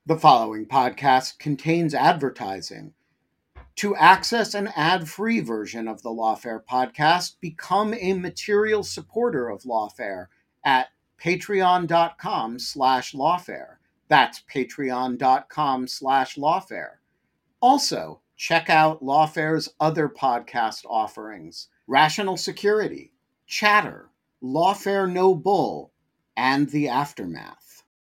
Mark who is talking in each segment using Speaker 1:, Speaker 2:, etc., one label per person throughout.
Speaker 1: The following podcast contains advertising. To access an ad-free version of the Lawfare podcast, become a material supporter of Lawfare at patreon.com/lawfare. That's patreon.com/lawfare. Also, check out Lawfare's other podcast offerings: Rational Security, Chatter, Lawfare No Bull, and The Aftermath.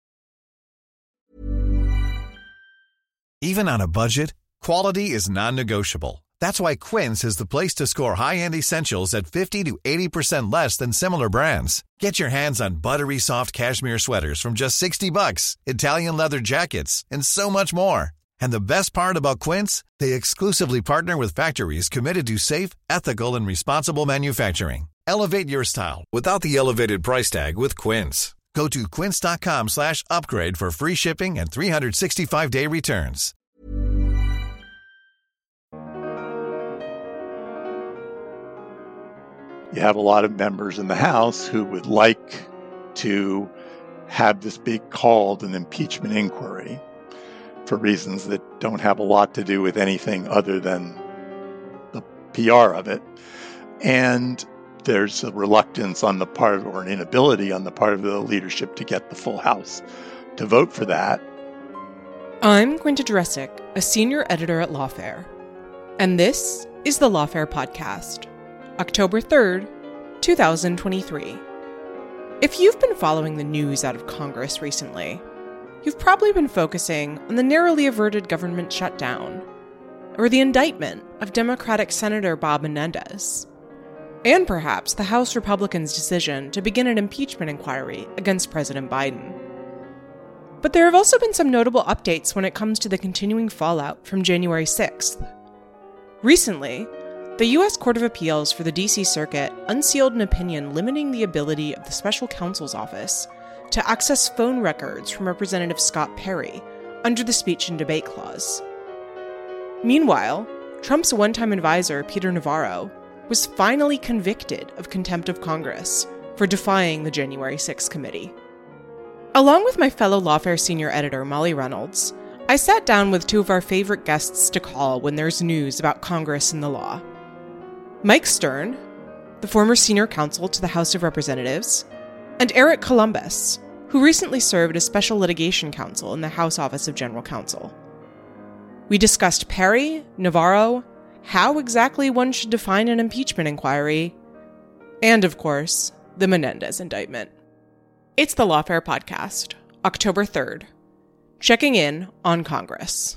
Speaker 2: Even on a budget, quality is non-negotiable. That's why Quince is the place to score high-end essentials at 50 to 80% less than similar brands. Get your hands on buttery soft cashmere sweaters from just $60, Italian leather jackets, and so much more. And the best part about Quince, they exclusively partner with factories committed to safe, ethical, and responsible manufacturing. Elevate your style without the elevated price tag with Quince. Go to quince.com/upgrade for free shipping and 365-day returns.
Speaker 3: You have a lot of members in the House who would like to have this be called an impeachment inquiry for reasons that don't have a lot to do with anything other than the PR of it. And there's a reluctance on the part of, or an inability on the part of the leadership to get the full House to vote for that.
Speaker 4: I'm Quinta Jurecic, a senior editor at Lawfare, and this is the Lawfare Podcast, October 3rd, 2023. If you've been following the news out of Congress recently, you've probably been focusing on the narrowly averted government shutdown, or the indictment of Democratic Senator Bob Menendez, and perhaps the House Republicans' decision to begin an impeachment inquiry against President Biden. But there have also been some notable updates when it comes to the continuing fallout from January 6th. Recently, the U.S. Court of Appeals for the D.C. Circuit unsealed an opinion limiting the ability of the Special Counsel's Office to access phone records from Representative Scott Perry under the Speech and Debate Clause. Meanwhile, Trump's one-time advisor, Peter Navarro, was finally convicted of contempt of Congress for defying the January 6th committee. Along with my fellow Lawfare senior editor, Molly Reynolds, I sat down with two of our favorite guests to call when there's news about Congress and the law. Mike Stern, the former senior counsel to the House of Representatives, and Eric Columbus, who recently served as special litigation counsel in the House Office of General Counsel. We discussed Perry, Navarro, how exactly one should define an impeachment inquiry, and, of course, the Menendez indictment. It's the Lawfare Podcast, October 3rd, checking in on Congress.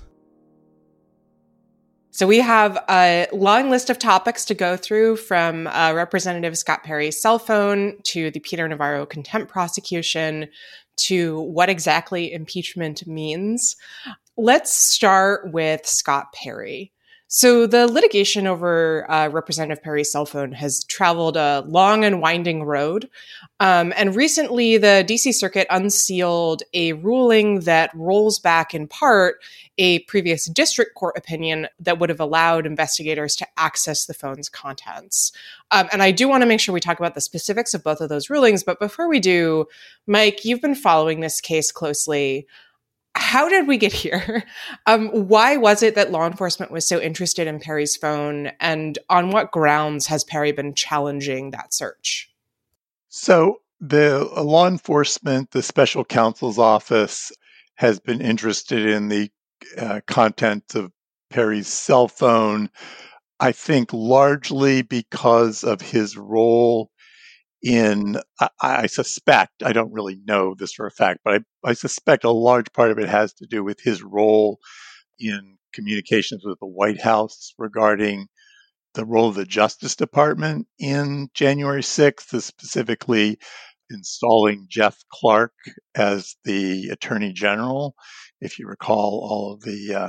Speaker 4: So we have a long list of topics to go through, from Representative Scott Perry's cell phone to the Peter Navarro contempt prosecution to what exactly impeachment means. Let's start with Scott Perry. So the litigation over Representative Perry's cell phone has traveled a long and winding road. And recently, the D.C. Circuit unsealed a ruling that rolls back in part a previous district court opinion that would have allowed investigators to access the phone's contents. And I do want to make sure we talk about the specifics of both of those rulings. But before we do, Mike, you've been following this case closely. How did we get here? Why was it that law enforcement was so interested in Perry's phone? And on what grounds has Perry been challenging that search?
Speaker 3: So the law enforcement, the special counsel's office, has been interested in the contents of Perry's cell phone, I think largely because of his role in, I suspect, I don't really know this for a fact, but I suspect a large part of it has to do with his role in communications with the White House regarding the role of the Justice Department in January 6th, specifically installing Jeff Clark as the Attorney General. If you recall all of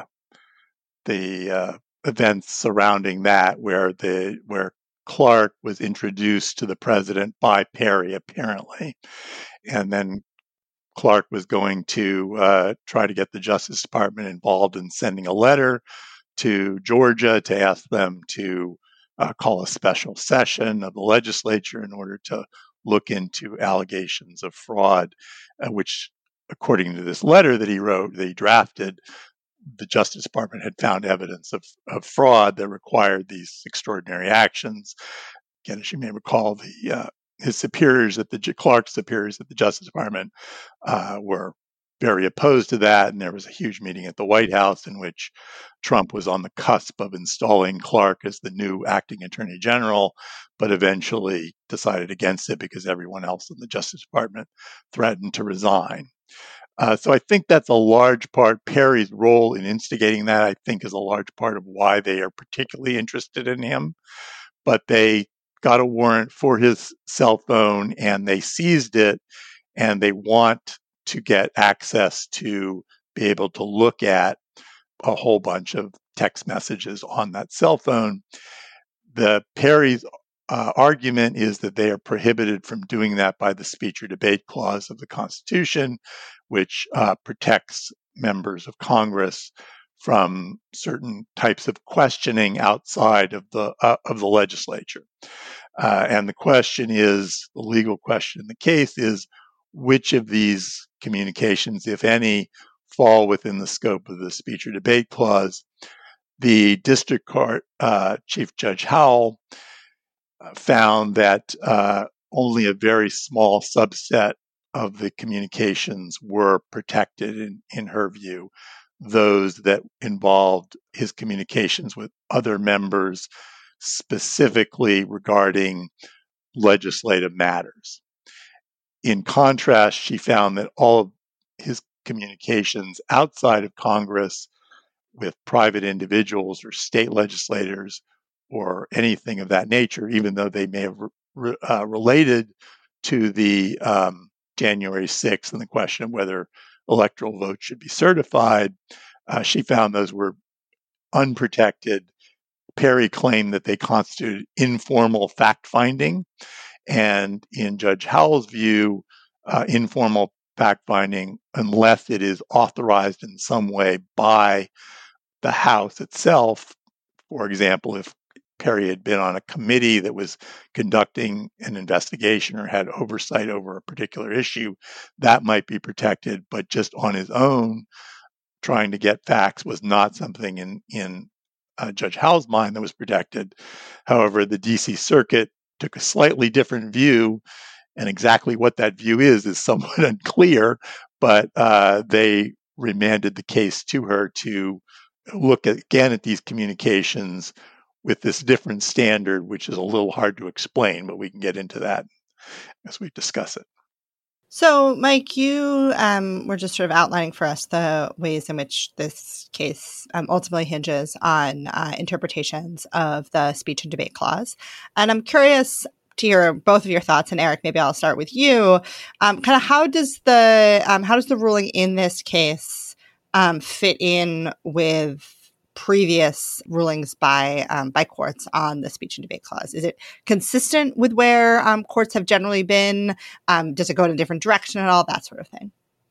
Speaker 3: the events surrounding that, where Clark was introduced to the president by Perry, apparently, and then Clark was going to try to get the Justice Department involved in sending a letter to Georgia to ask them to call a special session of the legislature in order to look into allegations of fraud, which according to this letter that he drafted, the Justice Department had found evidence of fraud that required these extraordinary actions. Again, as you may recall, his superiors Clark's superiors at the Justice Department were very opposed to that, and there was a huge meeting at the White House in which Trump was on the cusp of installing Clark as the new acting Attorney General, but eventually decided against it because everyone else in the Justice Department threatened to resign. So I think that's a large part. Perry's role in instigating that, I think, is a large part of why they are particularly interested in him. But they got a warrant for his cell phone and they seized it, and they want to get access to be able to look at a whole bunch of text messages on that cell phone. Perry's argument is that they are prohibited from doing that by the speech or debate clause of the Constitution, which protects members of Congress from certain types of questioning outside of the legislature. And the legal question in the case is, which of these communications, if any, fall within the scope of the speech or debate clause? The district court, Chief Judge Howell, found that only a very small subset of the communications were protected in her view, those that involved his communications with other members, specifically regarding legislative matters. In contrast, she found that all of his communications outside of Congress with private individuals or state legislators or anything of that nature, even though they may have related to the January 6th and the question of whether electoral votes should be certified, she found those were unprotected. Perry claimed that they constituted informal fact-finding, and in Judge Howell's view, informal fact-finding, unless it is authorized in some way by the House itself. For example, if Perry had been on a committee that was conducting an investigation or had oversight over a particular issue, that might be protected, but just on his own, trying to get facts was not something in Judge Howell's mind that was protected. However, the D.C. Circuit took a slightly different view, and exactly what that view is somewhat unclear, but they remanded the case to her to look again at these communications with this different standard, which is a little hard to explain, but we can get into that as we discuss it.
Speaker 5: So, Mike, you were just sort of outlining for us the ways in which this case ultimately hinges on interpretations of the speech and debate clause. And I'm curious to hear both of your thoughts. And Eric, maybe I'll start with you. Kind of how does the ruling in this case fit in with previous rulings by courts on the speech and debate clause? Is it consistent with where courts have generally been? Does it go in a different direction at all? That sort of thing.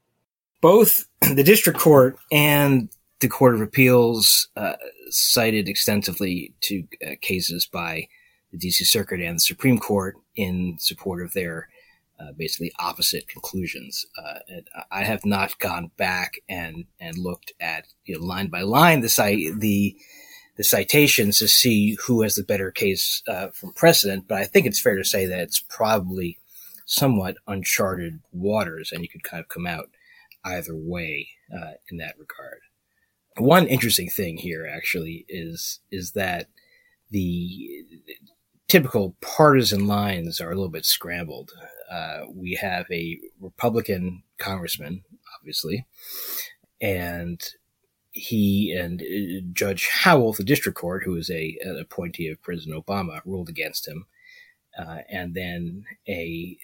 Speaker 6: Both the district court and the Court of Appeals cited extensively to cases by the D.C. Circuit and the Supreme Court in support of their basically opposite conclusions. And I have not gone back and looked at line by line the citations to see who has the better case from precedent, but I think it's fair to say that it's probably somewhat uncharted waters, and you could kind of come out either way in that regard. One interesting thing here actually is that the typical partisan lines are a little bit scrambled. We have a Republican congressman, obviously, and he and Judge Howell, the district court, who is an appointee of President Obama, ruled against him. And then a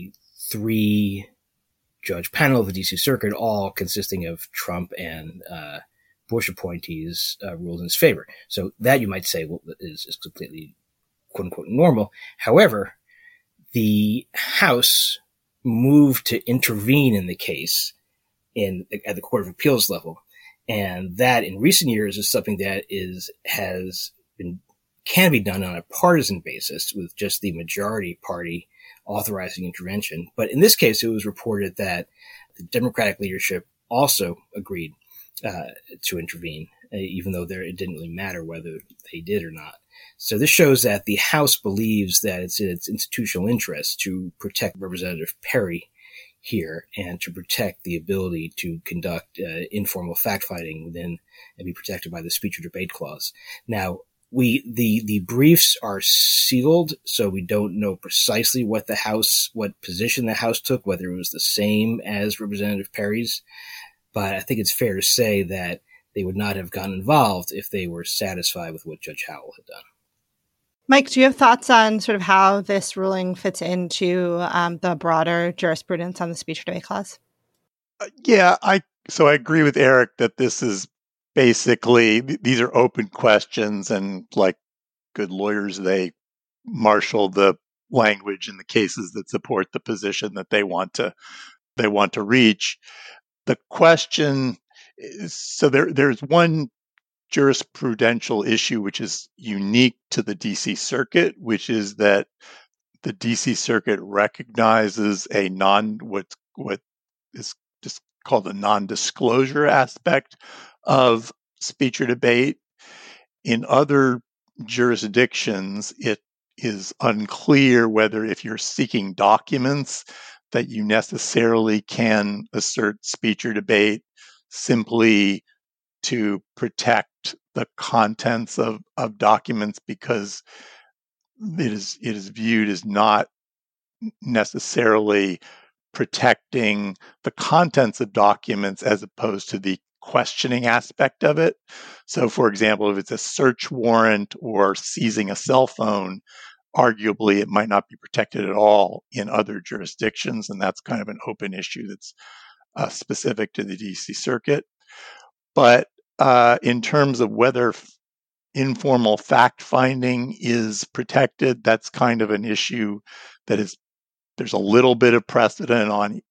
Speaker 6: 3-judge panel of the D.C. Circuit, all consisting of Trump and Bush appointees, ruled in his favor. So that, you might say, is completely quote-unquote normal. However, the House moved to intervene in the case at the Court of Appeals level. And that in recent years is something that can be done on a partisan basis with just the majority party authorizing intervention. But in this case, it was reported that the Democratic leadership also agreed to intervene, even though it didn't really matter whether they did or not. So this shows that the House believes that it's in its institutional interest to protect Representative Perry here and to protect the ability to conduct informal fact-finding within and be protected by the speech or debate clause. Now, the briefs are sealed, so we don't know precisely what position the House took, whether it was the same as Representative Perry's. But I think it's fair to say that they would not have gotten involved if they were satisfied with what Judge Howell had done.
Speaker 5: Mike, do you have thoughts on sort of how this ruling fits into the broader jurisprudence on the speech or debate clause?
Speaker 3: Yeah, I agree with Eric that this is basically, these are open questions, and like good lawyers, they marshal the language in the cases that support the position that they want to reach. The question is, so there's one jurisprudential issue which is unique to the DC Circuit, which is that the DC Circuit recognizes what is just called a non-disclosure aspect of speech or debate. In other jurisdictions, it is unclear whether if you're seeking documents that you necessarily can assert speech or debate simply to protect the contents of documents, because it is viewed as not necessarily protecting the contents of documents as opposed to the questioning aspect of it. So, for example, if it's a search warrant or seizing a cell phone, arguably it might not be protected at all in other jurisdictions, and that's kind of an open issue that's specific to the DC Circuit. But in terms of whether informal fact-finding is protected, that's kind of an issue that there's a little bit of precedent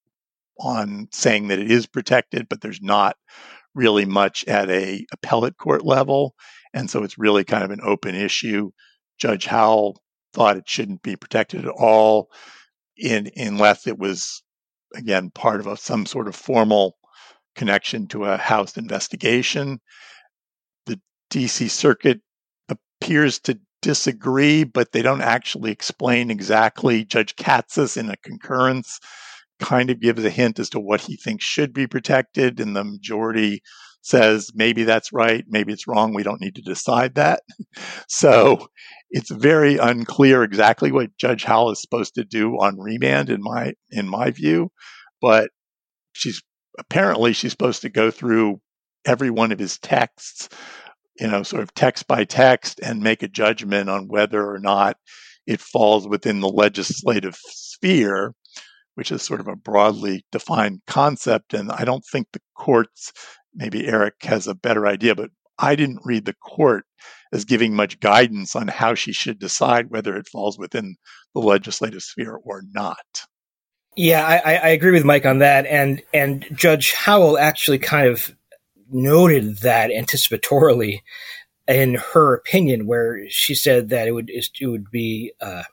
Speaker 3: on saying that it is protected, but there's not really much at a appellate court level. And so it's really kind of an open issue. Judge Howell thought it shouldn't be protected at all unless it was, again, part of some sort of formal connection to a House investigation. The DC Circuit appears to disagree, but they don't actually explain exactly. Judge Katsas, in a concurrence, kind of gives a hint as to what he thinks should be protected, and the majority says maybe that's right, maybe it's wrong, we don't need to decide that. So it's very unclear exactly what Judge Howell is supposed to do on remand, in my view, but she's supposed to go through every one of his texts, sort of text by text, and make a judgment on whether or not it falls within the legislative sphere, which is sort of a broadly defined concept. And I don't think the courts, maybe Eric has a better idea, but I didn't read the court as giving much guidance on how she should decide whether it falls within the legislative sphere or not.
Speaker 6: Yeah, I agree with Mike on that. And Judge Howell actually kind of noted that anticipatorily in her opinion, where she said that it would be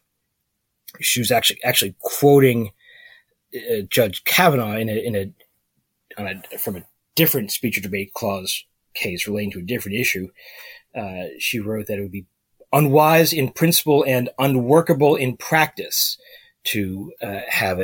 Speaker 6: she was actually quoting Judge Kavanaugh from a different speech or debate clause case relating to a different issue. She wrote that it would be unwise in principle and unworkable in practice to have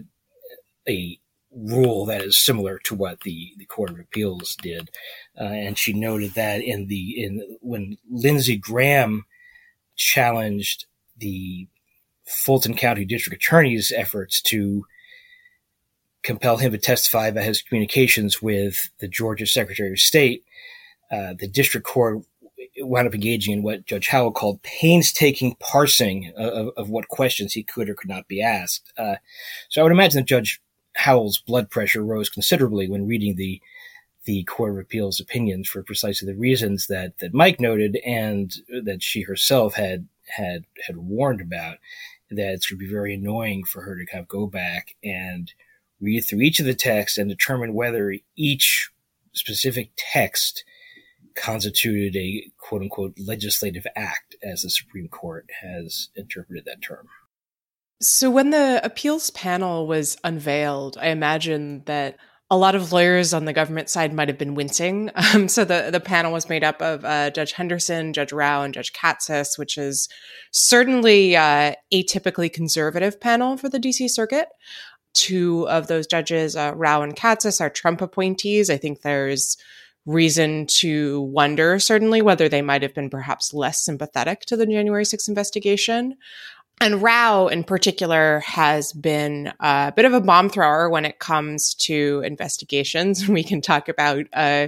Speaker 6: a rule that is similar to what the Court of Appeals did, and she noted that when Lindsey Graham challenged the Fulton County District Attorney's efforts to compel him to testify about his communications with the Georgia Secretary of State, the district court wound up engaging in what Judge Howell called painstaking parsing of what questions he could or could not be asked. So I would imagine that Judge Howell's blood pressure rose considerably when reading the Court of Appeals opinions for precisely the reasons that Mike noted and that she herself had warned about, that it's going to be very annoying for her to kind of go back and read through each of the texts and determine whether each specific text constituted a quote-unquote legislative act, as the Supreme Court has interpreted that term.
Speaker 4: So when the appeals panel was unveiled, I imagine that a lot of lawyers on the government side might have been wincing. So the panel was made up of Judge Henderson, Judge Rao, and Judge Katsas, which is certainly atypically conservative panel for the DC Circuit. Two of those judges, Rao and Katsas, are Trump appointees. I think there's reason to wonder, certainly, whether they might have been perhaps less sympathetic to the January 6th investigation. And Rao, in particular, has been a bit of a bomb thrower when it comes to investigations. We can talk about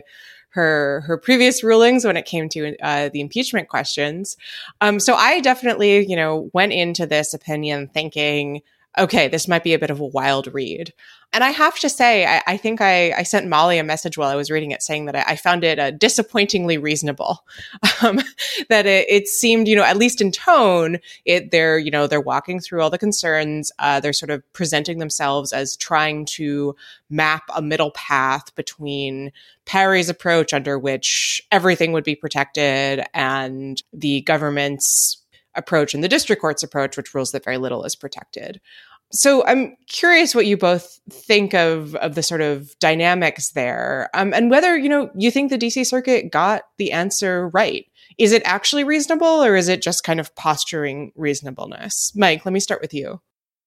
Speaker 4: her previous rulings when it came to the impeachment questions. So I definitely, went into this opinion thinking, okay, this might be a bit of a wild read. And I have to say, I think I sent Molly a message while I was reading it saying that I found it disappointingly reasonable. That it seemed, at least in tone, they're walking through all the concerns. They're sort of presenting themselves as trying to map a middle path between Perry's approach, under which everything would be protected, and the government's approach and the district court's approach, which rules that very little is protected. So I'm curious what you both think of the sort of dynamics there, and whether, you think the DC Circuit got the answer right. Is it actually reasonable, or is it just kind of posturing reasonableness? Mike, let me start with you.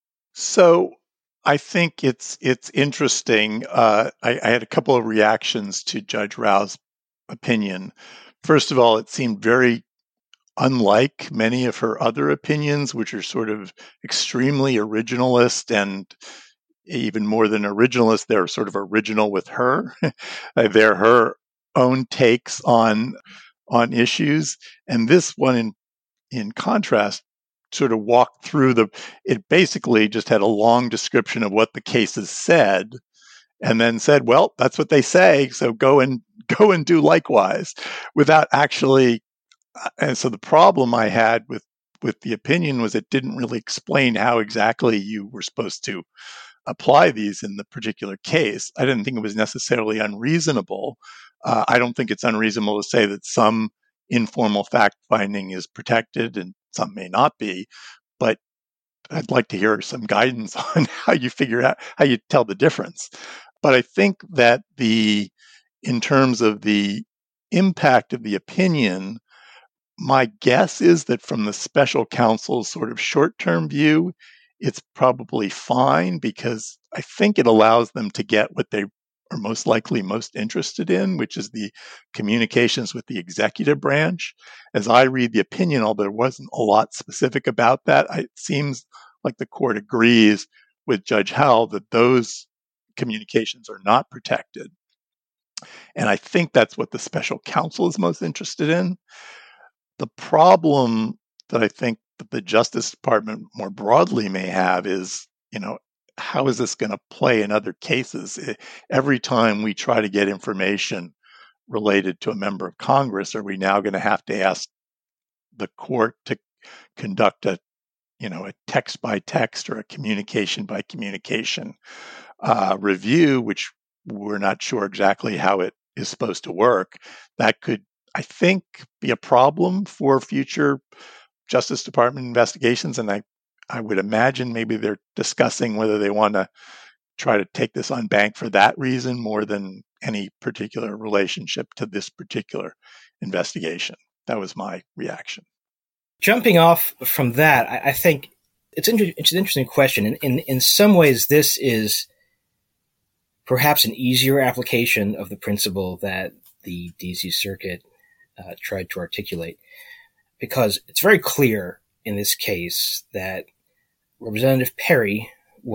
Speaker 3: So I think it's interesting. I had a couple of reactions to Judge Rao's opinion. First of all, it seemed very unlike many of her other opinions, which are sort of extremely originalist, and even more than originalist, they're sort of original with her. They're her own takes on issues. And this one, in contrast, sort of walked through it basically just had a long description of what the cases said, and then said, well, that's what they say, so go and do likewise, without actually. And so the problem I had with the opinion was it didn't really explain how exactly you were supposed to apply these in the particular case. I didn't think it was necessarily unreasonable. I don't think it's unreasonable to say that some informal fact finding is protected and some may not be, but I'd like to hear some guidance on how you figure out, how you tell the difference. But I think that in terms of the impact of the opinion, my guess is that from the special counsel's sort of short-term view, it's probably fine, because I think it allows them to get what they are most likely most interested in, which is the communications with the executive branch. As I read the opinion, although there wasn't a lot specific about that, it seems like the court agrees with Judge Howell that those communications are not protected. And I think that's what the special counsel is most interested in. The problem that I think that the Justice Department more broadly may have is, how is this going to play in other cases? Every time we try to get information related to a member of Congress, are we now going to have to ask the court to conduct a text by text or a communication by communication review, which we're not sure exactly how it is supposed to work? That could, I think, be a problem for future Justice Department investigations. And I would imagine maybe they're discussing whether they want to try to take this on bank for that reason more than any particular relationship to this particular investigation. That was my reaction.
Speaker 6: Jumping off from that, I think it's an interesting question. In some ways, this is perhaps an easier application of the principle that the DC Circuit tried to articulate, because it's very clear in this case that Representative Perry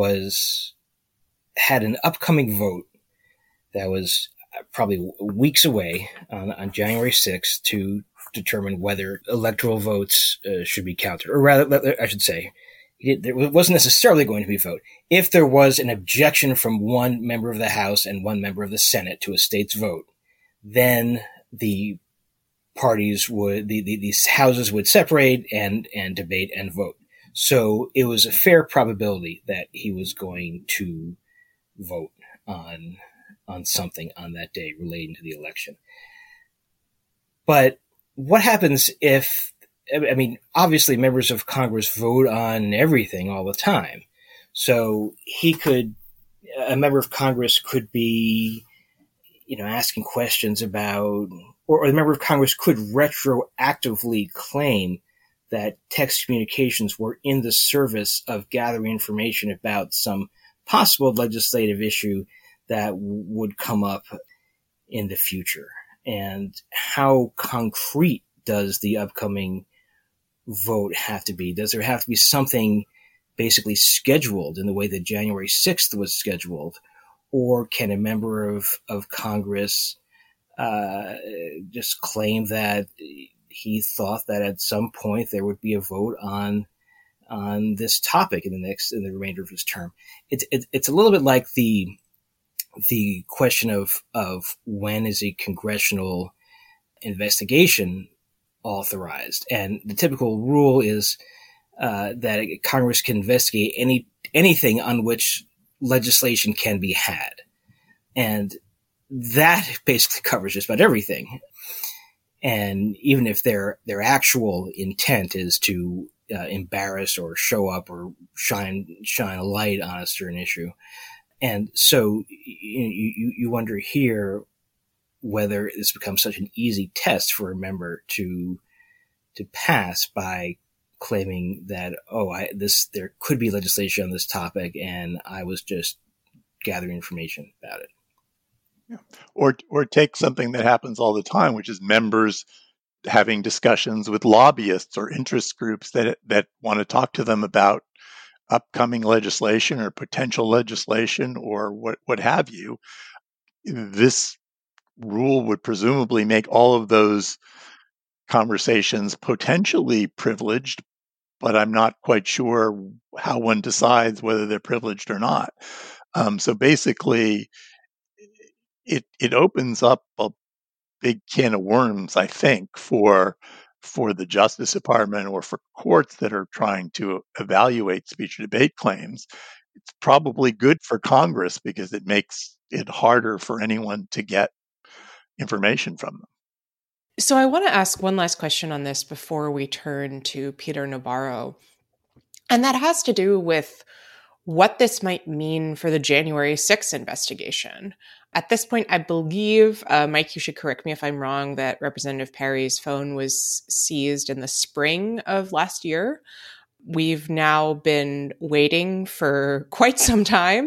Speaker 6: had an upcoming vote that was probably weeks away on January 6th to determine whether electoral votes should be counted, or rather, I should say, there wasn't necessarily going to be a vote. If there was an objection from one member of the House and one member of the Senate to a state's vote, then the parties these houses would separate and debate and vote. So it was a fair probability that he was going to vote on something on that day relating to the election. But what happens if I mean, obviously members of Congress vote on everything all the time. So a member of Congress could be, asking questions about, or the member of Congress could retroactively claim that text communications were in the service of gathering information about some possible legislative issue that would come up in the future. And how concrete does the upcoming vote have to be? Does there have to be something basically scheduled in the way that January 6th was scheduled? Or can a member of Congress just claim that he thought that at some point there would be a vote on this topic in the remainder of his term? It's a little bit like the question of when is a congressional investigation authorized, and the typical rule is that Congress can investigate anything on which legislation can be had, and that basically covers just about everything. And even if their actual intent is to embarrass or show up or shine a light on a certain issue, and so you wonder here whether this becomes such an easy test for a member to pass by claiming that, there could be legislation on this topic and I was just gathering information about it.
Speaker 3: Yeah. Or take something that happens all the time, which is members having discussions with lobbyists or interest groups that want to talk to them about upcoming legislation or potential legislation or what have you. This rule would presumably make all of those conversations potentially privileged, but I'm not quite sure how one decides whether they're privileged or not. So basically, it opens up a big can of worms, I think, for the Justice Department or for courts that are trying to evaluate speech or debate claims. It's probably good for Congress because it makes it harder for anyone to get information from them.
Speaker 4: So I want to ask one last question on this before we turn to Peter Nabarro. And that has to do with what this might mean for the January 6th investigation. At this point, I believe, Mike, you should correct me if I'm wrong, that Representative Perry's phone was seized in the spring of last year. We've now been waiting for quite some time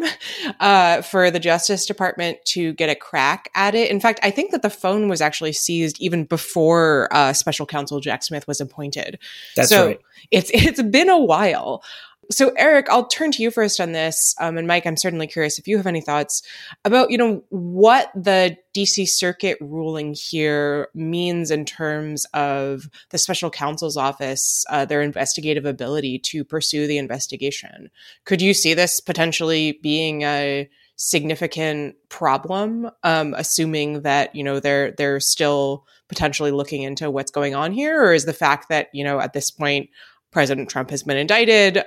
Speaker 4: for the Justice Department to get a crack at it. In fact, I think that the phone was actually seized even before Special Counsel Jack Smith was appointed.
Speaker 6: That's
Speaker 4: so
Speaker 6: right.
Speaker 4: It's been a while. So, Eric, I'll turn to you first on this. And Mike, I'm certainly curious if you have any thoughts about, what the DC Circuit ruling here means in terms of the special counsel's office, their investigative ability to pursue the investigation. Could you see this potentially being a significant problem, assuming that, they're still potentially looking into what's going on here? Or is the fact that, at this point, President Trump has been indicted,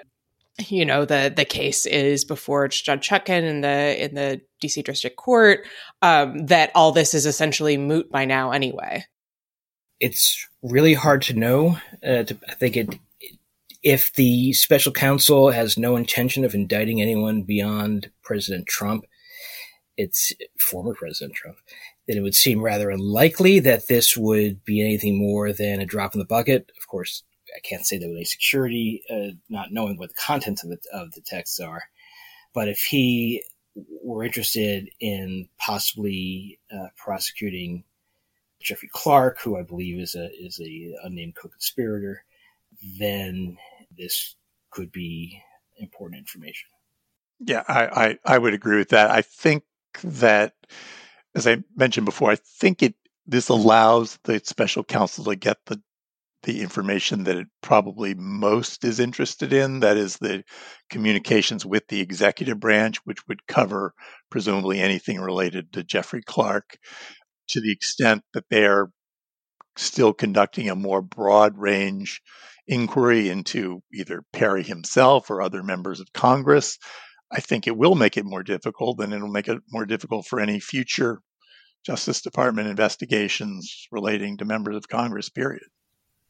Speaker 4: the case is before Judge Chutkan in the DC District Court, that all this is essentially moot by now anyway?
Speaker 6: It's really hard to know. I think if the special counsel has no intention of indicting anyone beyond President Trump, it's former President Trump, then it would seem rather unlikely that this would be anything more than a drop in the bucket. Of course, I can't say that with any security, not knowing what the contents of the texts are. But if he were interested in possibly prosecuting Jeffrey Clark, who I believe is a unnamed co-conspirator, then this could be important information.
Speaker 3: Yeah, I would agree with that. I think that, as I mentioned before, I think this allows the special counsel to get the information that it probably most is interested in, that is the communications with the executive branch, which would cover presumably anything related to Jeffrey Clark, to the extent that they are still conducting a more broad range inquiry into either Perry himself or other members of Congress. I think it will make it more difficult, and it'll make it more difficult for any future Justice Department investigations relating to members of Congress, period.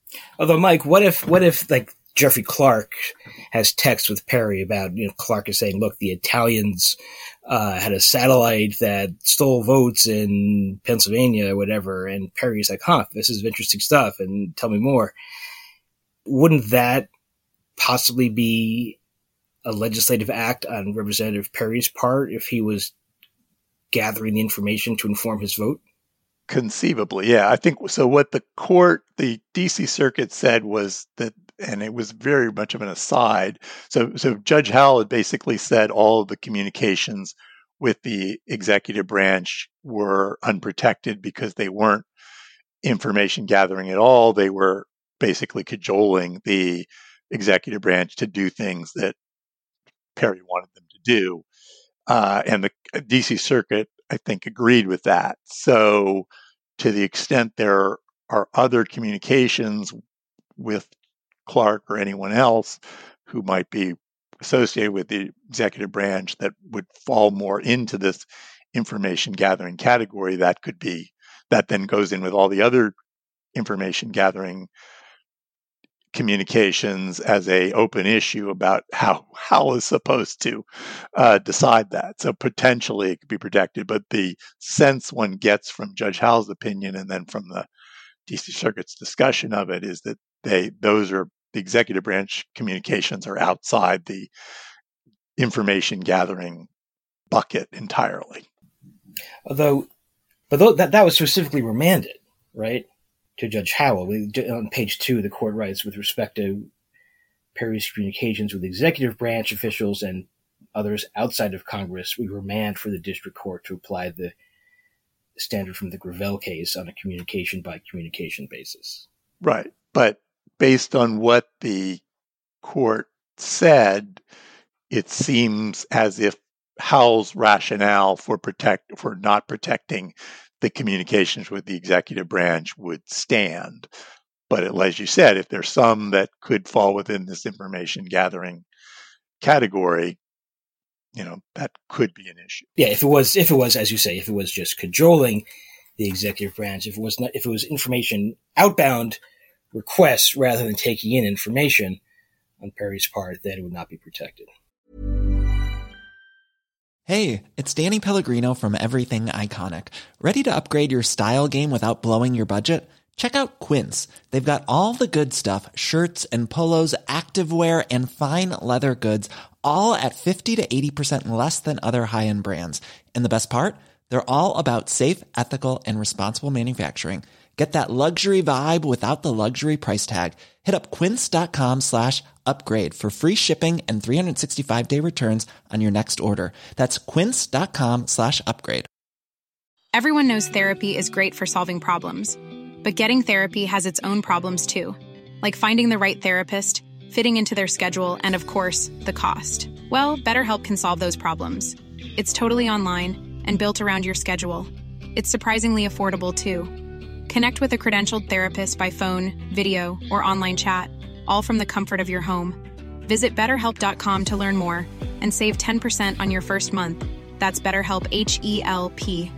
Speaker 6: Although, Mike, what if like Jeffrey Clark has text with Perry about, Clark is saying, look, the Italians had a satellite that stole votes in Pennsylvania or whatever. And Perry's like, this is interesting stuff. And tell me more. Wouldn't that possibly be a legislative act on Representative Perry's part if he was gathering the information to inform his vote?
Speaker 3: Conceivably, yeah. I think so. What the DC Circuit said was that, and it was very much of an aside. So Judge Howell had basically said all of the communications with the executive branch were unprotected because they weren't information gathering at all. They were basically cajoling the executive branch to do things that Perry wanted them to do. And the DC Circuit, I think, agreed with that. So to the extent there are other communications with Clark or anyone else who might be associated with the executive branch that would fall more into this information gathering category, that then goes in with all the other information gathering communications as a open issue about how is supposed to decide that. So potentially it could be protected, but the sense one gets from Judge Howell's opinion and then from the DC Circuit's discussion of it is that the executive branch communications are outside the information gathering bucket entirely. But
Speaker 6: that was specifically remanded, right? To Judge Howell. On page 2, the court writes, with respect to Perry's communications with executive branch officials and others outside of Congress, we remand for the district court to apply the standard from the Gravel case on a communication by communication basis. Right.
Speaker 3: But based on what the court said, it seems as if Howell's rationale for not protecting the communications with the executive branch would stand. But as you said, if there's some that could fall within this information gathering category, that could be an issue.
Speaker 6: Yeah, if it was, as you say, if it was just cajoling the executive branch, if it was information outbound requests rather than taking in information on Perry's part, then it would not be protected.
Speaker 7: Hey, it's Danny Pellegrino from Everything Iconic. Ready to upgrade your style game without blowing your budget? Check out Quince. They've got all the good stuff, shirts and polos, activewear, and fine leather goods, all at 50 to 80% less than other high-end brands. And the best part? They're all about safe, ethical, and responsible manufacturing. Get that luxury vibe without the luxury price tag. Hit up quince.com/upgrade for free shipping and 365-day returns on your next order. That's quince.com/upgrade.
Speaker 8: Everyone knows therapy is great for solving problems, but getting therapy has its own problems too, like finding the right therapist, fitting into their schedule, and of course, the cost. Well, BetterHelp can solve those problems. It's totally online and built around your schedule. It's surprisingly affordable too. Connect with a credentialed therapist by phone, video, or online chat, all from the comfort of your home. Visit BetterHelp.com to learn more and save 10% on your first month. That's BetterHelp, H-E-L-P.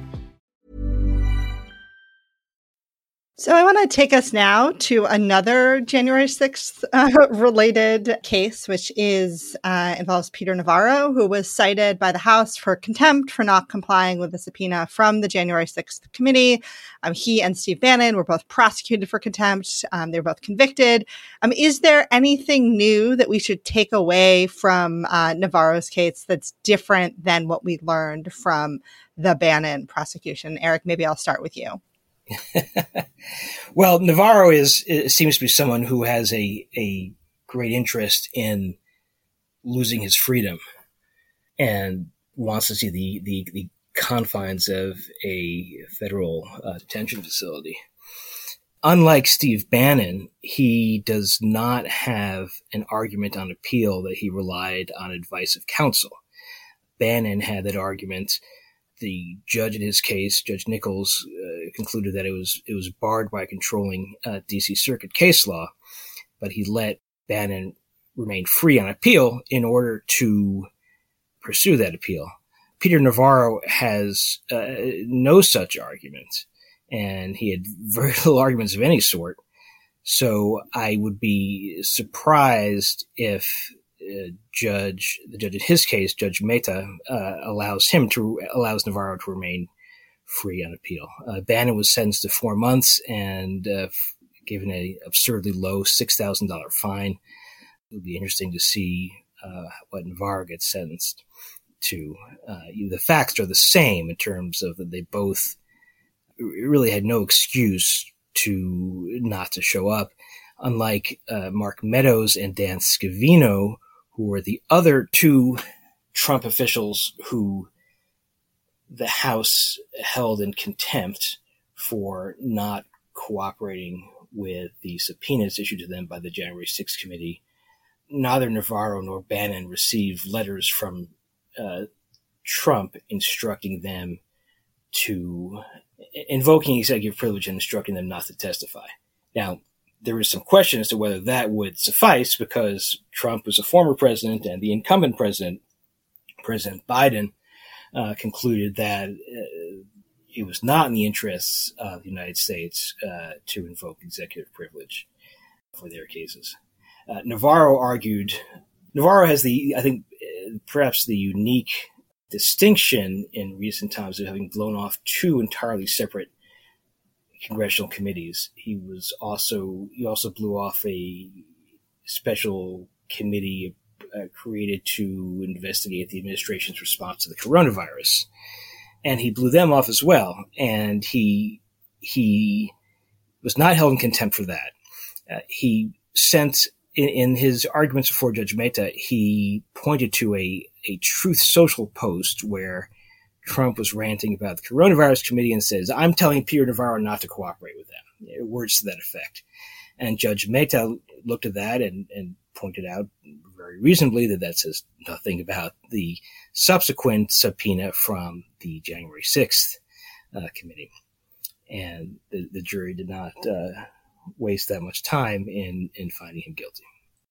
Speaker 5: So I want to take us now to another January 6th related case, which involves Peter Navarro, who was cited by the House for contempt for not complying with the subpoena from the January 6th committee. He and Steve Bannon were both prosecuted for contempt. They were both convicted. Is there anything new that we should take away from Navarro's case that's different than what we learned from the Bannon prosecution? Eric, maybe I'll start with you.
Speaker 6: Well, Navarro seems to be someone who has a great interest in losing his freedom and wants to see the confines of a federal detention facility. Unlike Steve Bannon, he does not have an argument on appeal that he relied on advice of counsel. Bannon had that argument. The judge in his case, Judge Nichols, concluded that it was barred by controlling DC Circuit case law, but he let Bannon remain free on appeal in order to pursue that appeal. Peter Navarro has no such argument, and he had very little arguments of any sort So I would be surprised if the judge in his case, Judge Mehta, allows Navarro to remain free on appeal. Bannon was sentenced to 4 months and given a absurdly low $6,000 fine. It would be interesting to see what Navarro gets sentenced to. The facts are the same in terms of that they both really had no excuse to not to show up, unlike Mark Meadows and Dan Scavino, who were the other two Trump officials who the House held in contempt for not cooperating with the subpoenas issued to them by the January 6th committee. Neither Navarro nor Bannon received letters from Trump instructing them to invoking executive privilege and instructing them not to testify. Now, there is some question as to whether that would suffice, because Trump was a former president and the incumbent president, President Biden, concluded that it was not in the interests of the United States to invoke executive privilege for their cases. Navarro has perhaps the unique distinction in recent times of having blown off two entirely separate congressional committees. He also blew off a special committee created to investigate the administration's response to the coronavirus. And he blew them off as well. And he was not held in contempt for that. He sent, in his arguments before Judge Mehta, he pointed to a Truth Social post where Trump was ranting about the coronavirus committee and says, "I'm telling Peter Navarro not to cooperate with them." Words to that effect. And Judge Mehta looked at that and pointed out very reasonably that says nothing about the subsequent subpoena from the January 6th committee. And the jury did not waste that much time in finding him guilty.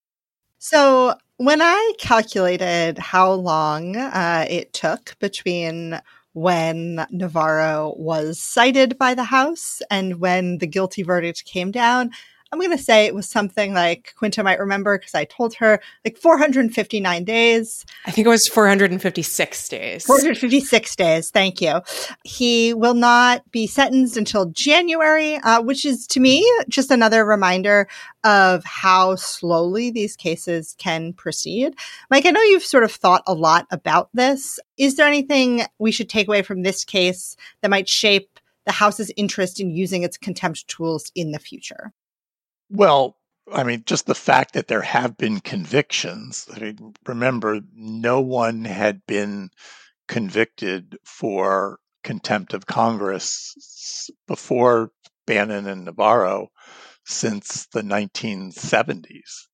Speaker 5: So when I calculated how long it took between when Navarro was cited by the House and when the guilty verdict came down, I'm going to say it was something like, Quinta might remember because I told her, like 459 days.
Speaker 4: I think it was 456 days.
Speaker 5: 456 days. Thank you. He will not be sentenced until January, which is to me just another reminder of how slowly these cases can proceed. Mike, I know you've sort of thought a lot about this. Is there anything we should take away from this case that might shape the House's interest in using its contempt tools in the future?
Speaker 3: Well, I mean, just the fact that there have been convictions. I mean, remember, no one had been convicted for contempt of Congress before Bannon and Navarro since the 1970s.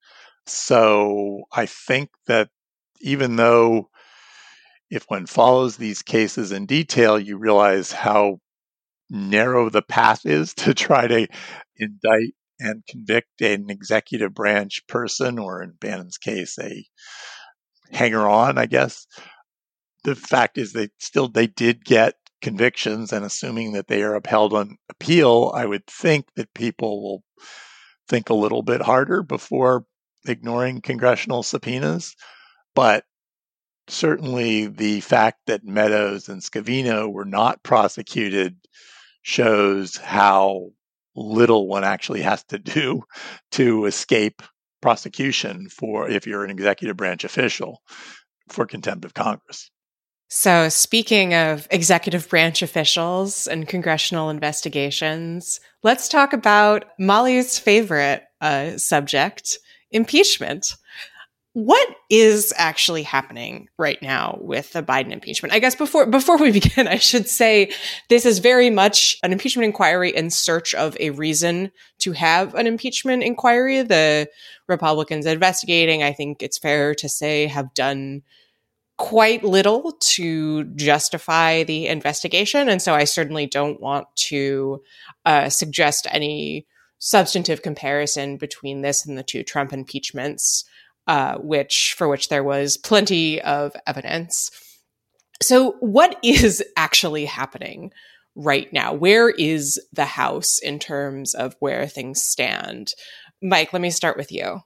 Speaker 3: So I think that even though if one follows these cases in detail, you realize how narrow the path is to try to indict and convict an executive branch person, or in Bannon's case, a hanger-on, I guess. The fact is they did get convictions, and assuming that they are upheld on appeal, I would think that people will think a little bit harder before ignoring congressional subpoenas. But certainly the fact that Meadows and Scavino were not prosecuted shows how little one actually has to do to escape prosecution for if you're an executive branch official for contempt of Congress.
Speaker 4: So speaking of executive branch officials and congressional investigations, let's talk about Molly's favorite subject, impeachment. What is actually happening right now with the Biden impeachment? I guess before we begin, I should say this is very much an impeachment inquiry in search of a reason to have an impeachment inquiry. The Republicans investigating, I think it's fair to say, have done quite little to justify the investigation. And so I certainly don't want to suggest any substantive comparison between this and the two Trump impeachments, for which there was plenty of evidence. So what is actually happening right now? Where is the House in terms of where things stand? Mike, let me start with you.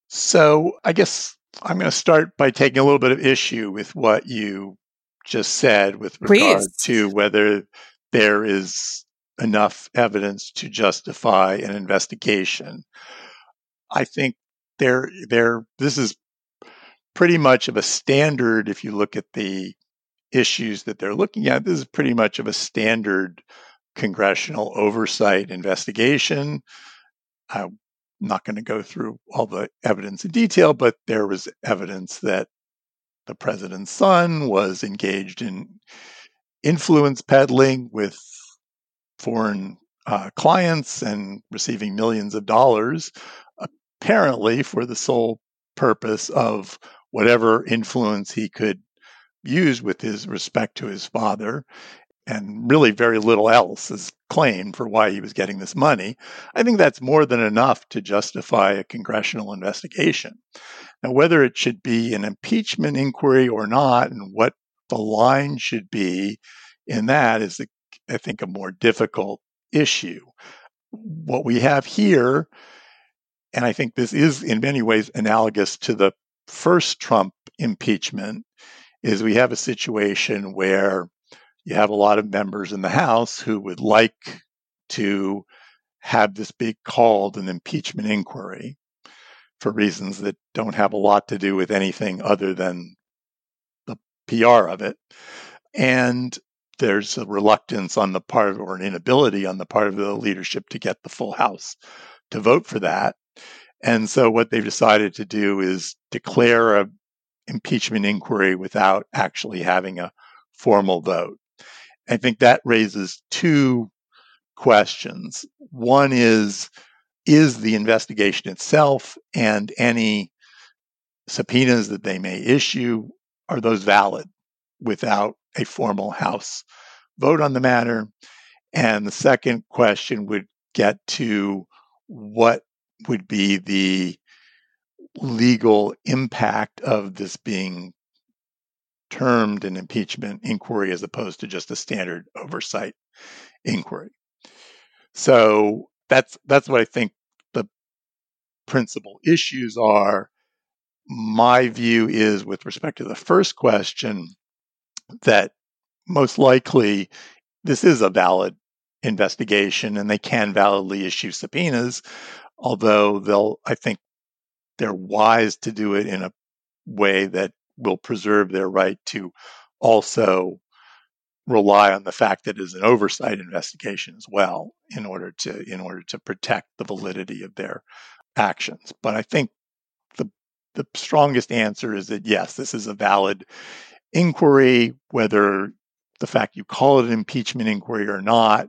Speaker 3: So I guess I'm going to start by taking a little bit of issue with what you just said with regard to whether there is enough evidence to justify an investigation. I think this is pretty much of a standard. If you look at the issues that they're looking at, this is pretty much of a standard congressional oversight investigation. I'm not going to go through all the evidence in detail, but there was evidence that the president's son was engaged in influence peddling with foreign clients and receiving millions of dollars, apparently for the sole purpose of whatever influence he could use with his respect to his father, and really very little else is claimed for why he was getting this money. I think that's more than enough to justify a congressional investigation. Now, whether it should be an impeachment inquiry or not, and what the line should be in that is, I think, a more difficult issue. What we have here, and I think this is in many ways analogous to the first Trump impeachment, is we have a situation where you have a lot of members in the House who would like to have this be called an impeachment inquiry for reasons that don't have a lot to do with anything other than the PR of it. And there's a reluctance on the part, or an inability on the part of the leadership to get the full House to vote for that. And so what they've decided to do is declare an impeachment inquiry without actually having a formal vote. I think that raises two questions. One is the investigation itself and any subpoenas that they may issue, are those valid without a formal House vote on the matter? And the second question would get to what would be the legal impact of this being termed an impeachment inquiry as opposed to just a standard oversight inquiry. So that's what I think the principal issues are. My view is, with respect to the first question, that most likely this is a valid investigation and they can validly issue subpoenas, although I think they're wise to do it in a way that will preserve their right to also rely on the fact that it is an oversight investigation as well, in order to protect the validity of their actions. But I think the strongest answer is that yes, this is a valid inquiry. Whether the fact you call it an impeachment inquiry or not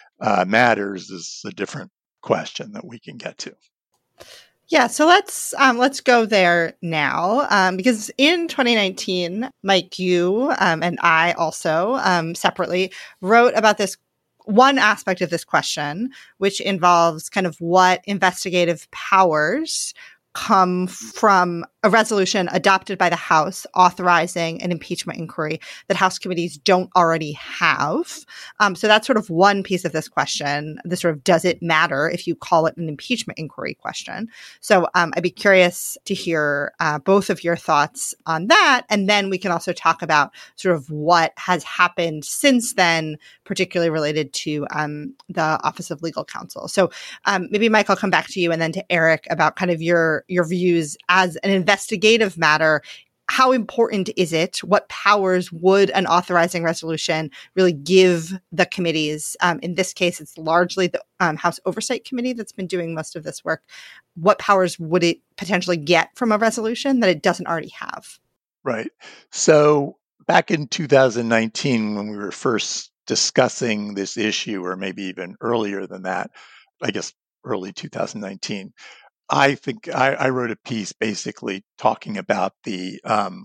Speaker 3: matters is a different question that we can get to.
Speaker 5: Yeah, so let's go there now, because in 2019, Mike, you and I also separately wrote about this one aspect of this question, which involves kind of what investigative powers come from a resolution adopted by the House authorizing an impeachment inquiry that House committees don't already have. So that's sort of one piece of this question, the sort of does it matter if you call it an impeachment inquiry question. So I'd be curious to hear both of your thoughts on that. And then we can also talk about sort of what has happened since then, particularly related to the Office of Legal Counsel. So maybe, Mike, I'll come back to you, and then to Eric about kind of your views as an investigative matter. How important is it? What powers would an authorizing resolution really give the committees? In this case, it's largely the House Oversight Committee that's been doing most of this work. What powers would it potentially get from a resolution that it doesn't already have?
Speaker 3: Right. So back in 2019, when we were first discussing this issue, or maybe even earlier than that, I guess early 2019, I think I wrote a piece basically talking about the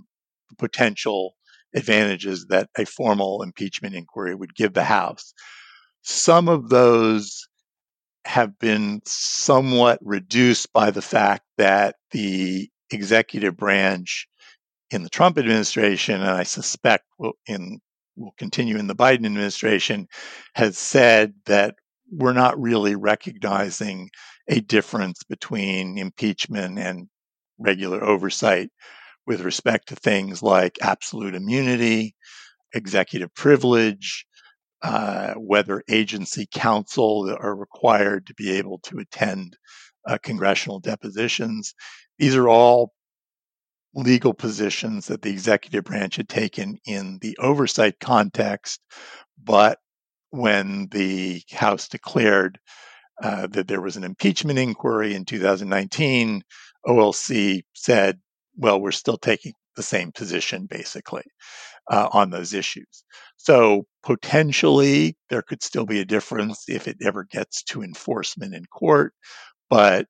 Speaker 3: potential advantages that a formal impeachment inquiry would give the House. Some of those have been somewhat reduced by the fact that the executive branch in the Trump administration, and I suspect in will continue in the Biden administration, has said that we're not really recognizing a difference between impeachment and regular oversight with respect to things like absolute immunity, executive privilege, whether agency counsel are required to be able to attend congressional depositions. These are all legal positions that the executive branch had taken in the oversight context, but when the House declared that there was an impeachment inquiry in 2019, OLC said, well, we're still taking the same position, basically, on those issues. So potentially there could still be a difference if it ever gets to enforcement in court, but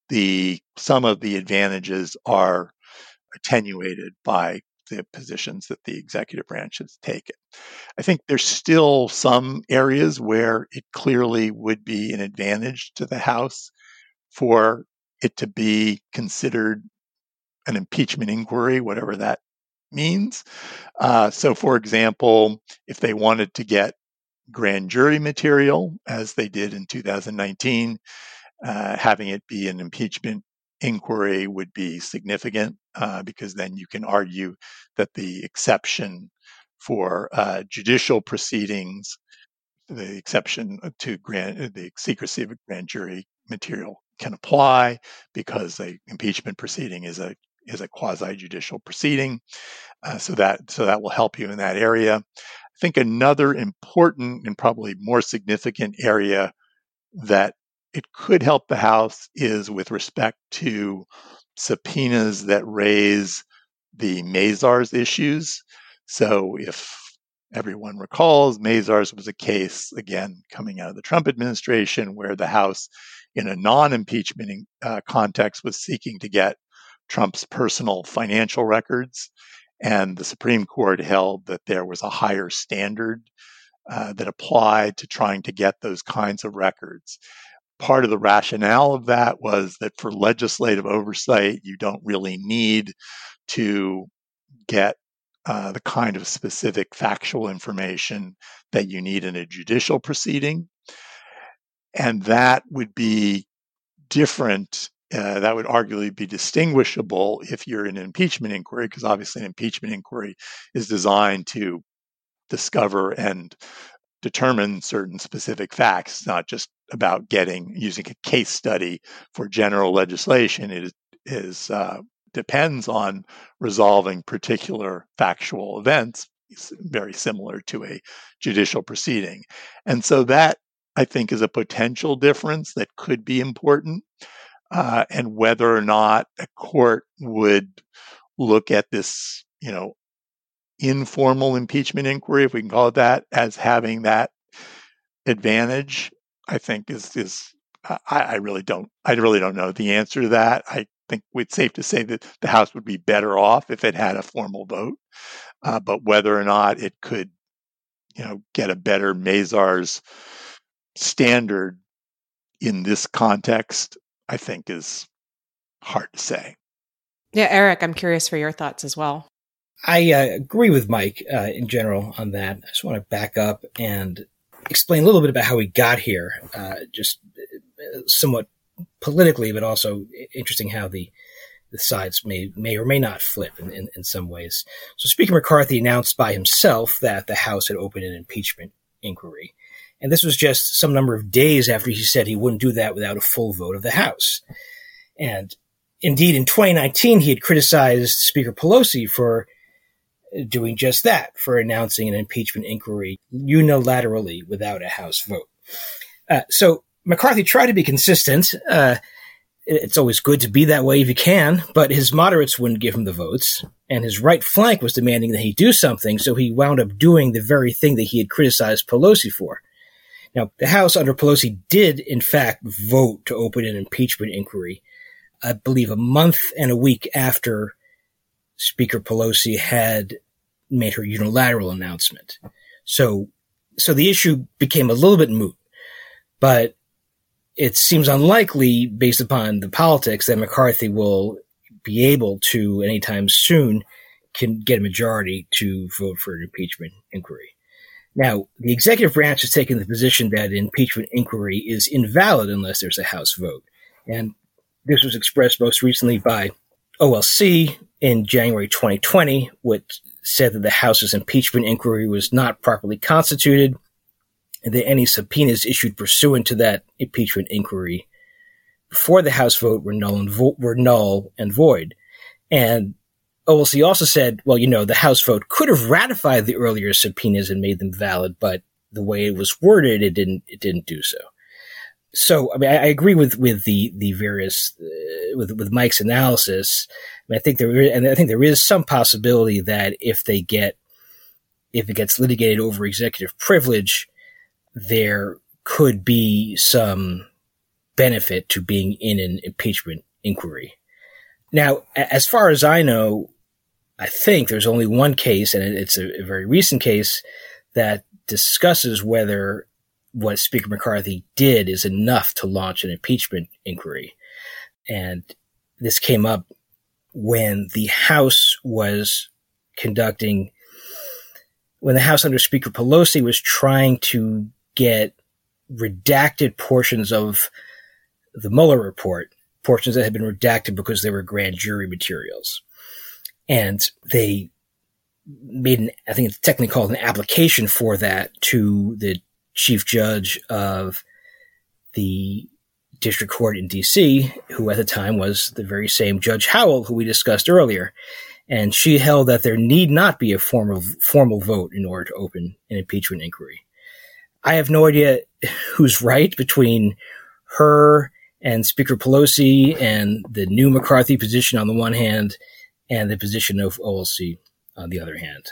Speaker 3: some of the advantages are attenuated by the positions that the executive branch has taken. I think there's still some areas where it clearly would be an advantage to the House for it to be considered an impeachment inquiry, whatever that means. So, for example, if they wanted to get grand jury material, as they did in 2019, having it be an impeachment inquiry would be significant because then you can argue that the exception for judicial proceedings, the exception to the secrecy of a grand jury material can apply because the impeachment proceeding is a quasi-judicial proceeding. So that will help you in that area. I think another important and probably more significant area that it could help the House is with respect to subpoenas that raise the Mazars issues. So if everyone recalls, Mazars was a case, again, coming out of the Trump administration, where the House, in a non-impeachment context, was seeking to get Trump's personal financial records. And the Supreme Court held that there was a higher standard that applied to trying to get those kinds of records. Part of the rationale of that was that for legislative oversight, you don't really need to get the kind of specific factual information that you need in a judicial proceeding. And that would be different. That would arguably be distinguishable if you're in an impeachment inquiry, because obviously an impeachment inquiry is designed to discover and determine certain specific facts. It's not just about using a case study for general legislation. It depends on resolving particular factual events, very similar to a judicial proceeding. And so that, I think, is a potential difference that could be important. And whether or not a court would look at this, informal impeachment inquiry, if we can call it that, as having that advantage, I think I really don't know the answer to that. I think it's safe to say that the House would be better off if it had a formal vote, but whether or not it could, get a better Mazars standard in this context, I think is hard to say.
Speaker 4: Yeah, Eric, I'm curious for your thoughts as well.
Speaker 6: I agree with Mike in general on that. I just want to back up and explain a little bit about how we got here, just somewhat politically, but also interesting how the sides may or may not flip in some ways. So Speaker McCarthy announced by himself that the House had opened an impeachment inquiry. And this was just some number of days after he said he wouldn't do that without a full vote of the House. And indeed, in 2019, he had criticized Speaker Pelosi for doing just that, for announcing an impeachment inquiry unilaterally without a House vote. So McCarthy tried to be consistent. It's always good to be that way if you can, but his moderates wouldn't give him the votes, and his right flank was demanding that he do something, so he wound up doing the very thing that he had criticized Pelosi for. Now, the House under Pelosi did, in fact, vote to open an impeachment inquiry, I believe a month and a week after Speaker Pelosi had made her unilateral announcement. So the issue became a little bit moot, but it seems unlikely, based upon the politics, that McCarthy will be able to, anytime soon, can get a majority to vote for an impeachment inquiry. Now, the executive branch has taken the position that an impeachment inquiry is invalid unless there's a House vote. And this was expressed most recently by OLC in January 2020, which said that the House's impeachment inquiry was not properly constituted, and that any subpoenas issued pursuant to that impeachment inquiry before the House vote were null and void. And OLC also said, well, the House vote could have ratified the earlier subpoenas and made them valid, but the way it was worded, it didn't do so. So, I mean, I agree with the various with Mike's analysis. I think there is some possibility that if it gets litigated over executive privilege, there could be some benefit to being in an impeachment inquiry. Now, as far as I know, I think there's only one case, and it's a very recent case, that discusses whether what Speaker McCarthy did is enough to launch an impeachment inquiry. And this came up when the House under Speaker Pelosi was trying to get redacted portions of the Mueller report, portions that had been redacted because they were grand jury materials. And they made I think it's technically called an application for that to the chief judge of the district court in D.C., who at the time was the very same Judge Howell who we discussed earlier. And she held that there need not be a formal vote in order to open an impeachment inquiry. I have no idea who's right between her and Speaker Pelosi and the new McCarthy position on the one hand and the position of OLC on the other hand.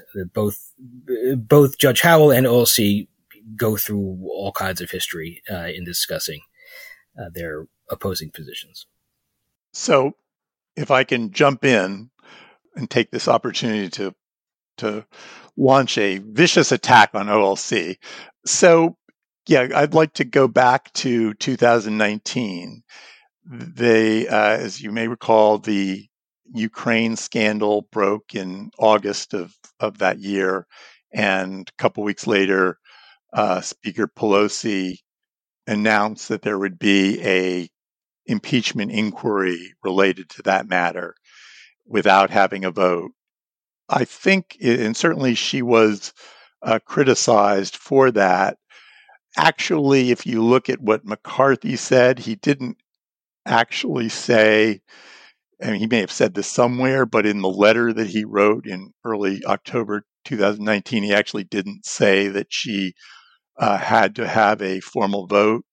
Speaker 6: Both Judge Howell and OLC go through all kinds of history in discussing their opposing positions.
Speaker 3: So if I can jump in and take this opportunity to launch a vicious attack on OLC. So, yeah, I'd like to go back to 2019. They, as you may recall, the Ukraine scandal broke in August of that year. And a couple weeks later, Speaker Pelosi announced that there would be a impeachment inquiry related to that matter without having a vote. I think, and certainly she was criticized for that. Actually, if you look at what McCarthy said, he didn't actually say, I mean, he may have said this somewhere, but in the letter that he wrote in early October 2019, he actually didn't say that she had to have a formal vote.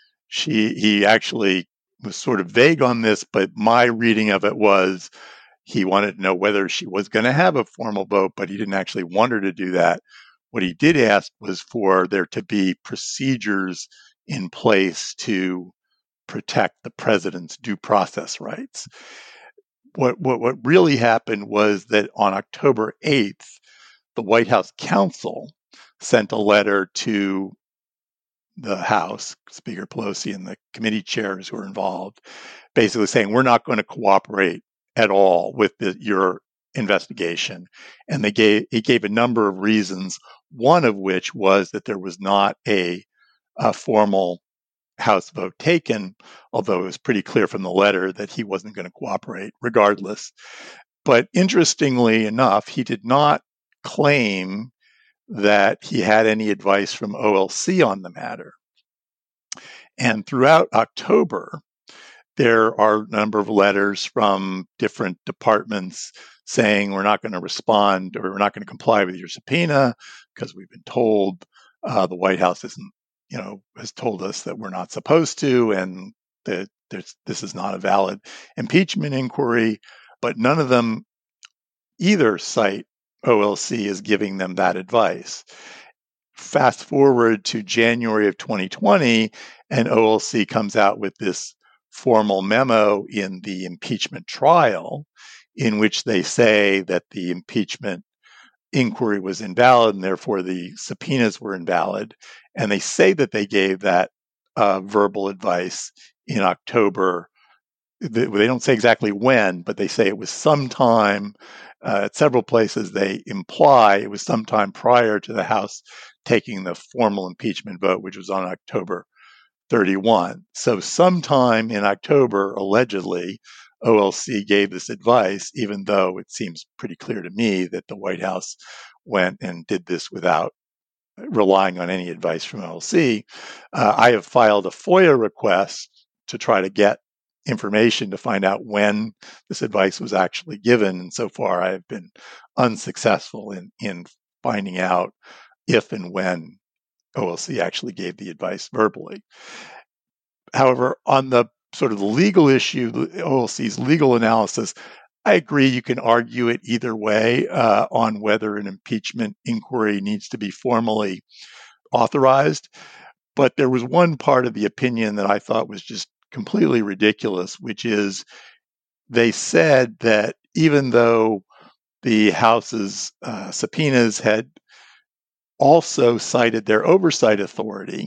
Speaker 3: He actually was sort of vague on this, but my reading of it was he wanted to know whether she was going to have a formal vote, but he didn't actually want her to do that. What he did ask was for there to be procedures in place to protect the president's due process rights. What really happened was that on October 8th, the White House counsel sent a letter to the House, Speaker Pelosi and the committee chairs who were involved, basically saying, we're not going to cooperate at all with your investigation. And he gave a number of reasons, one of which was that there was not a formal House vote taken, although it was pretty clear from the letter that he wasn't going to cooperate regardless. But interestingly enough, he did not claim that he had any advice from OLC on the matter. And throughout October, there are a number of letters from different departments saying we're not going to respond or we're not going to comply with your subpoena because we've been told the White House has told us that we're not supposed to, and that this is not a valid impeachment inquiry. But none of them either cite OLC as giving them that advice. Fast forward to January of 2020, and OLC comes out with this formal memo in the impeachment trial in which they say that the impeachment inquiry was invalid and therefore the subpoenas were invalid. And they say that they gave that verbal advice in October they don't say exactly when, but they say it was sometime. At several places, they imply it was sometime prior to the House taking the formal impeachment vote, which was on October 31. So sometime in October, allegedly, OLC gave this advice, even though it seems pretty clear to me that the White House went and did this without relying on any advice from OLC. I have filed a FOIA request to try to get information to find out when this advice was actually given. And so far, I have been unsuccessful in finding out if and when OLC actually gave the advice verbally. However, on the sort of the legal issue, the OLC's legal analysis, I agree you can argue it either way on whether an impeachment inquiry needs to be formally authorized. But there was one part of the opinion that I thought was just completely ridiculous, which is they said that even though the House's subpoenas had also cited their oversight authority,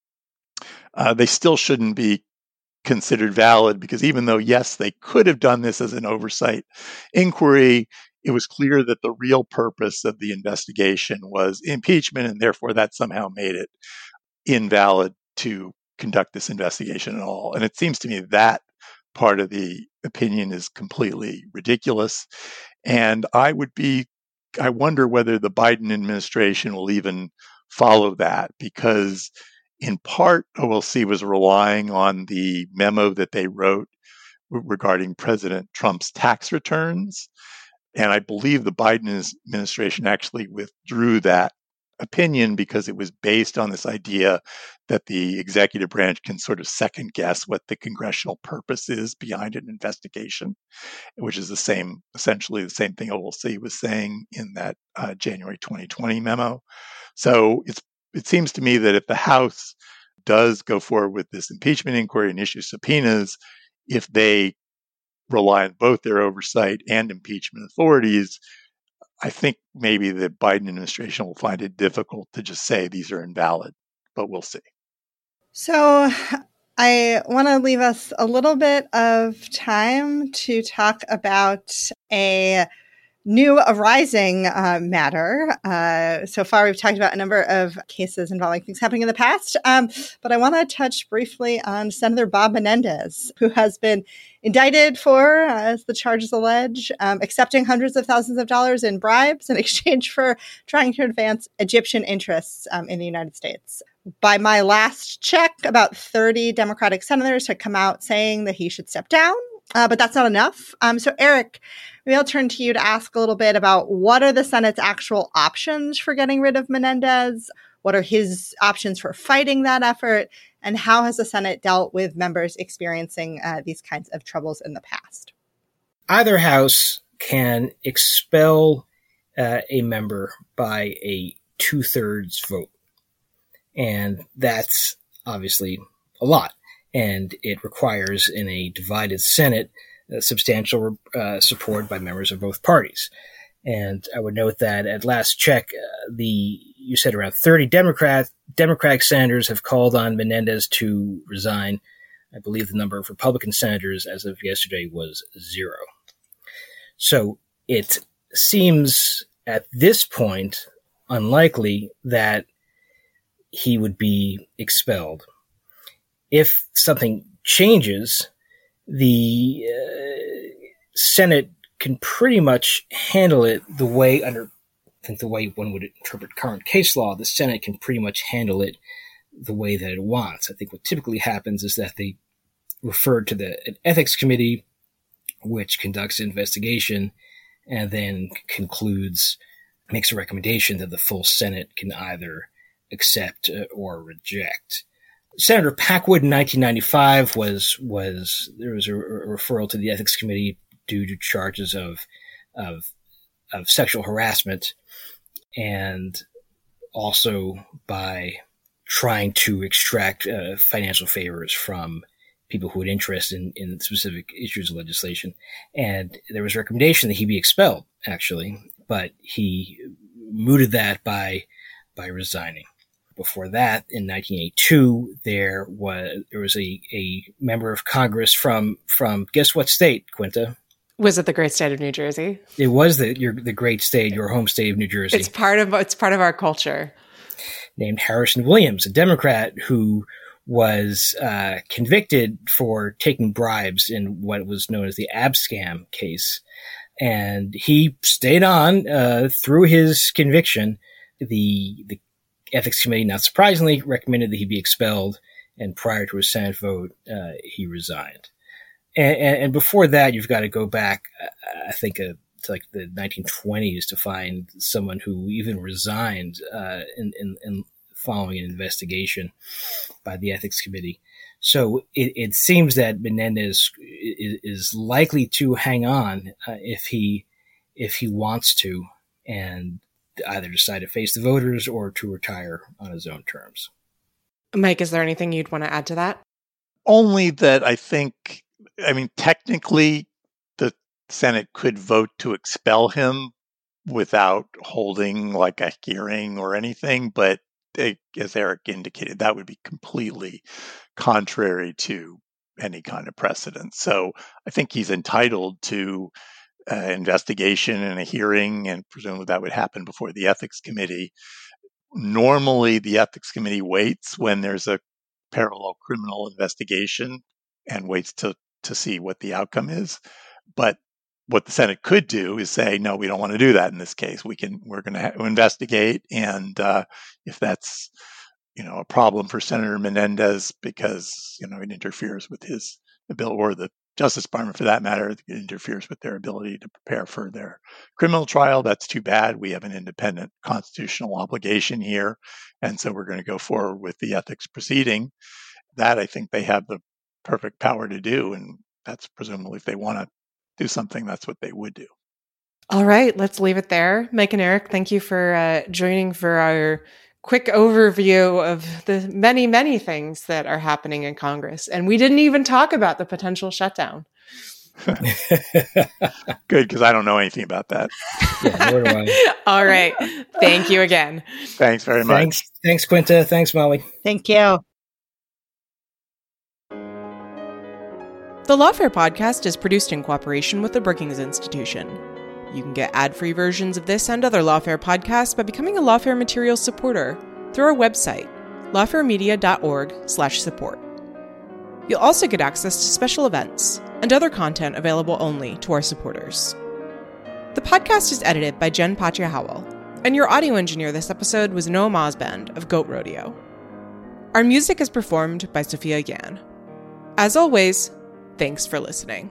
Speaker 3: they still shouldn't be considered valid because even though, yes, they could have done this as an oversight inquiry, it was clear that the real purpose of the investigation was impeachment, and therefore that somehow made it invalid to conduct this investigation at all. And it seems to me that part of the opinion is completely ridiculous. And I wonder whether the Biden administration will even follow that, because in part, OLC was relying on the memo that they wrote regarding President Trump's tax returns. And I believe the Biden administration actually withdrew that opinion because it was based on this idea that the executive branch can sort of second guess what the congressional purpose is behind an investigation, which is essentially the same thing OLC was saying in that January 2020 memo. So it seems to me that if the House does go forward with this impeachment inquiry and issue subpoenas, if they rely on both their oversight and impeachment authorities, I think maybe the Biden administration will find it difficult to just say these are invalid, but we'll see.
Speaker 5: So I want to leave us a little bit of time to talk about a new arising matter. So far, we've talked about a number of cases involving things happening in the past, but I want to touch briefly on Senator Bob Menendez, who has been indicted for, as the charges allege, accepting hundreds of thousands of dollars in bribes in exchange for trying to advance Egyptian interests in the United States. By my last check, about 30 Democratic senators had come out saying that he should step down. But that's not enough. So Eric, maybe I'll turn to you to ask a little bit about what are the Senate's actual options for getting rid of Menendez? What are his options for fighting that effort? And how has the Senate dealt with members experiencing these kinds of troubles in the past?
Speaker 6: Either house can expel a member by a 2/3 vote. And that's obviously a lot. And it requires, in a divided Senate, substantial support by members of both parties. And I would note that at last check, you said around 30 Democratic senators have called on Menendez to resign. I believe the number of Republican senators as of yesterday was 0. So it seems at this point unlikely that he would be expelled. If something changes, the Senate can pretty much handle it the way the way one would interpret current case law. The Senate can pretty much handle it the way that it wants. I think what typically happens is that they refer to an ethics committee, which conducts an investigation and then makes a recommendation that the full Senate can either accept or reject. Senator Packwood in 1995 there was a referral to the ethics committee due to charges of sexual harassment, and also by trying to extract financial favors from people who had interest in specific issues of legislation. And there was a recommendation that he be expelled, actually, but he mooted that by resigning. Before that, in 1982, there was a member of Congress from guess what state, Quinta?
Speaker 4: Was it the great state of New Jersey?
Speaker 6: It was the great state, your home state of New Jersey.
Speaker 4: It's part of our culture.
Speaker 6: Named Harrison Williams, a Democrat who was convicted for taking bribes in what was known as the Abscam case. And he stayed on through his conviction. The Ethics Committee, not surprisingly, recommended that he be expelled. And prior to a Senate vote, he resigned. And before that, you've got to go back, I think, to like the 1920s to find someone who even resigned in following an investigation by the Ethics Committee. So it seems that Menendez is likely to hang on if he wants to, and either decide to face the voters or to retire on his own terms.
Speaker 4: Mike, is there anything you'd want to add to that?
Speaker 3: Only that technically the Senate could vote to expel him without holding like a hearing or anything, but as Eric indicated, that would be completely contrary to any kind of precedent. So I think he's entitled to investigation and a hearing, and presumably that would happen before the Ethics Committee. Normally, the Ethics Committee waits when there's a parallel criminal investigation and waits to see what the outcome is. But what the Senate could do is say, no, we don't want to do that in this case. We're going to investigate, and if that's a problem for Senator Menendez because it interferes with his ability, or the Justice Department for that matter, it interferes with their ability to prepare for their criminal trial, that's too bad. We have an independent constitutional obligation here, and so we're going to go forward with the ethics proceeding. That I think they have the perfect power to do, and that's presumably if they want to do something, that's what they would do.
Speaker 4: All right, let's leave it there. Mike and Eric, thank you for joining for our quick overview of the many, many things that are happening in Congress. And we didn't even talk about the potential shutdown.
Speaker 3: Good, because I don't know anything about that.
Speaker 6: Yeah, nor do I.
Speaker 4: All right. Thank you again.
Speaker 3: Thanks very much.
Speaker 6: Thanks, Quinta. Thanks, Molly.
Speaker 5: Thank you.
Speaker 4: The Lawfare podcast is produced in cooperation with the Brookings Institution. You can get ad-free versions of this and other Lawfare podcasts by becoming a Lawfare Materials supporter through our website, lawfaremedia.org/support. You'll also get access to special events and other content available only to our supporters. The podcast is edited by Jen Patja Howell, and your audio engineer this episode was Noah Mosband of Goat Rodeo. Our music is performed by Sophia Yan. As always, thanks for listening.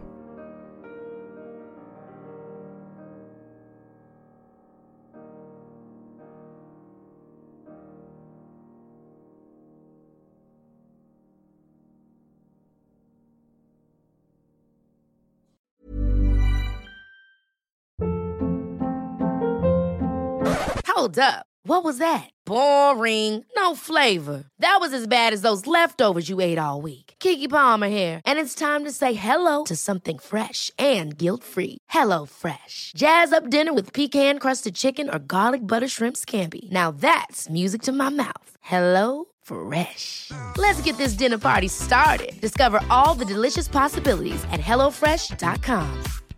Speaker 9: Hold up. What was that? Boring. No flavor. That was as bad as those leftovers you ate all week. Keke Palmer here. And it's time to say hello to something fresh and guilt-free. HelloFresh. Jazz up dinner with pecan-crusted chicken or garlic butter shrimp scampi. Now that's music to my mouth. HelloFresh. Let's get this dinner party started. Discover all the delicious possibilities at HelloFresh.com.